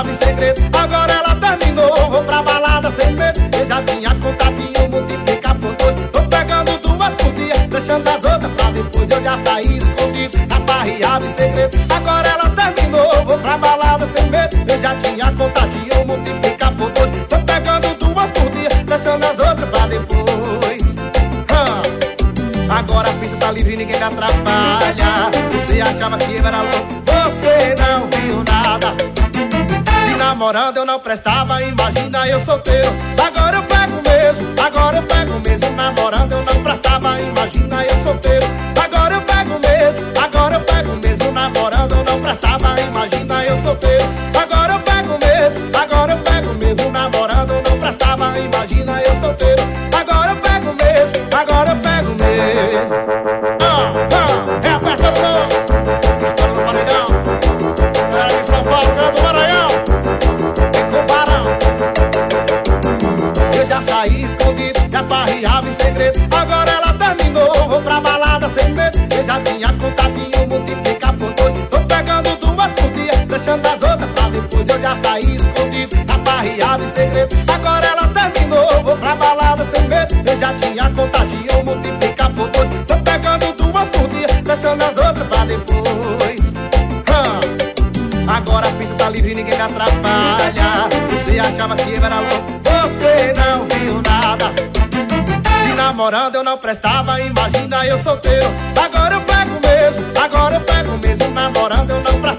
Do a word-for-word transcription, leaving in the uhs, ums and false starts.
em segredo, agora ela terminou. Vou pra balada sem medo, eu já tinha contatinho, multiplicar por dois. Tô pegando duas por dia, deixando as outras pra depois. Eu já saí escondido, aparreava em segredo, agora ela terminou. Vou pra balada sem medo, eu já tinha contatinho, multiplicar por dois. Tô pegando duas por dia, deixando as outras pra depois. hum. Agora a pista tá livre, ninguém me atrapalha. Você achava que eu era louco, você não viu nada. Se namorando eu não prestava, imagina eu solteiro. Agora eu pego mesmo, agora eu pego mesmo. Namorando eu não prestava, imagina eu solteiro. Agora eu pego mesmo, agora eu pego mesmo. Namorando eu não prestava, imagina eu solteiro. Agora eu pego mesmo, agora eu pego mesmo. Namorando eu não prestava, imagina eu solteiro. Agora eu pego mesmo, agora eu pego mesmo. Ah, ah, é aperta o som. Estou no paredão. Era de São Paulo, era do Maranhão. Eu já saí escondido, já farreava em segredo, agora ela terminou. Vou pra balada sem medo, eu já tinha contatinho, multiplicar por dois. Tô pegando duas por dia, deixando as outras pra depois. Eu já saí escondido, já farreava em segredo, agora ela terminou. Vou pra balada sem medo, eu já tinha contatinho, multiplicar por dois. Tô pegando duas por dia, deixando as outras pra depois. hum. Agora a pista tá livre, ninguém me atrapalha. Você achava que eu era louco, você não viu nada. Se namorando eu não prestava, imagina eu solteiro. Agora eu pego mesmo, agora eu pego mesmo. Namorando eu não prestava.